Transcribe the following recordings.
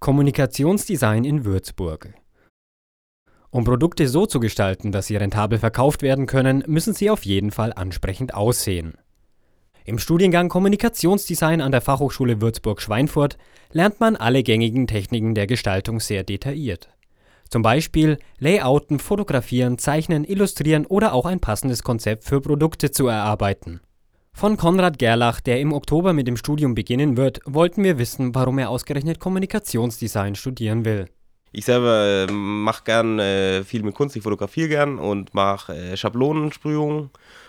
Kommunikationsdesign in Würzburg. Um Produkte so zu gestalten, dass sie rentabel verkauft werden können, müssen sie auf jeden Fall ansprechend aussehen. Im Studiengang Kommunikationsdesign an der Fachhochschule Würzburg-Schweinfurt lernt man alle gängigen Techniken der Gestaltung sehr detailliert. Zum Beispiel Layouten, Fotografieren, Zeichnen, Illustrieren oder auch ein passendes Konzept für Produkte zu erarbeiten. Von Konrad Gerlach, der im Oktober mit dem Studium beginnen wird, wollten wir wissen, warum er ausgerechnet Kommunikationsdesign studieren will. Ich selber mache gern viel mit Kunst, ich fotografiere gern und mache Schablonensprühungen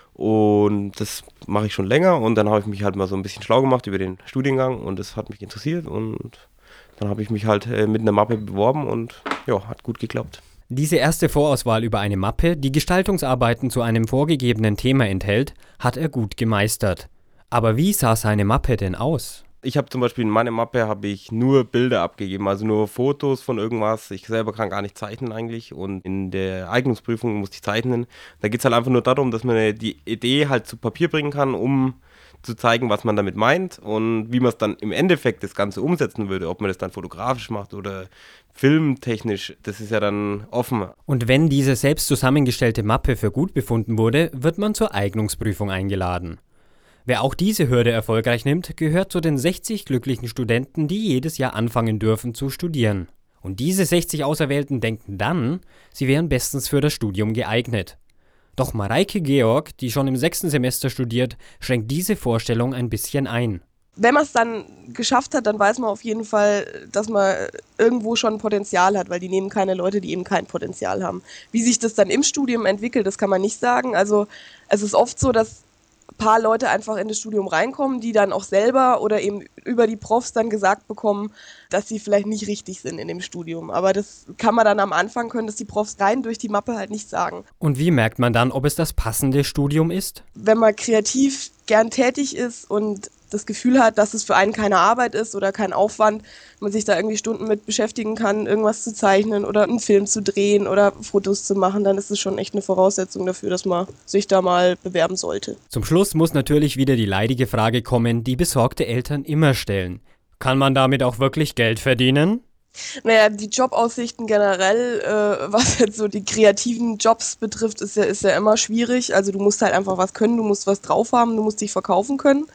und das mache ich schon länger und dann habe ich mich halt mal so ein bisschen schlau gemacht über den Studiengang und das hat mich interessiert und dann habe ich mich halt mit einer Mappe beworben und ja, hat gut geklappt. Diese erste Vorauswahl über eine Mappe, die Gestaltungsarbeiten zu einem vorgegebenen Thema enthält, hat er gut gemeistert. Aber wie sah seine Mappe denn aus? Ich habe zum Beispiel in meiner Mappe habe ich nur Bilder abgegeben, also nur Fotos von irgendwas. Ich selber kann gar nicht zeichnen eigentlich und in der Eignungsprüfung musste ich zeichnen. Da geht es halt einfach nur darum, dass man die Idee halt zu Papier bringen kann, um zu zeigen, was man damit meint und wie man es dann im Endeffekt das Ganze umsetzen würde, ob man das dann fotografisch macht oder filmtechnisch, das ist ja dann offen. Und wenn diese selbst zusammengestellte Mappe für gut befunden wurde, wird man zur Eignungsprüfung eingeladen. Wer auch diese Hürde erfolgreich nimmt, gehört zu den 60 glücklichen Studenten, die jedes Jahr anfangen dürfen zu studieren. Und diese 60 Auserwählten denken dann, sie wären bestens für das Studium geeignet. Doch Mareike Georg, die schon im 6. Semester studiert, schränkt diese Vorstellung ein bisschen ein. Wenn man es dann geschafft hat, dann weiß man auf jeden Fall, dass man irgendwo schon Potenzial hat, weil die nehmen keine Leute, die eben kein Potenzial haben. Wie sich das dann im Studium entwickelt, das kann man nicht sagen. Also es ist oft so, dass ein paar Leute einfach in das Studium reinkommen, die dann auch selber oder eben über die Profs dann gesagt bekommen, dass sie vielleicht nicht richtig sind in dem Studium. Aber das kann man dann am Anfang, können das die Profs rein durch die Mappe halt nicht sagen. Und wie merkt man dann, ob es das passende Studium ist? Wenn man kreativ gern tätig ist und das Gefühl hat, dass es für einen keine Arbeit ist oder kein Aufwand, man sich da irgendwie Stunden mit beschäftigen kann, irgendwas zu zeichnen oder einen Film zu drehen oder Fotos zu machen, dann ist es schon echt eine Voraussetzung dafür, dass man sich da mal bewerben sollte. Zum Schluss muss natürlich wieder die leidige Frage kommen, die besorgte Eltern immer stellen. Kann man damit auch wirklich Geld verdienen? Naja, die Jobaussichten generell, was jetzt so die kreativen Jobs betrifft, ist ja immer schwierig. Also du musst halt einfach was können, du musst was drauf haben, du musst dich verkaufen können.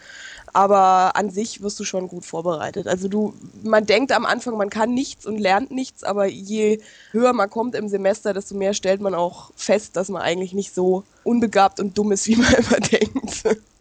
Aber an sich wirst du schon gut vorbereitet. Also man denkt am Anfang, man kann nichts und lernt nichts, aber je höher man kommt im Semester, desto mehr stellt man auch fest, dass man eigentlich nicht so unbegabt und dumm ist, wie man immer denkt.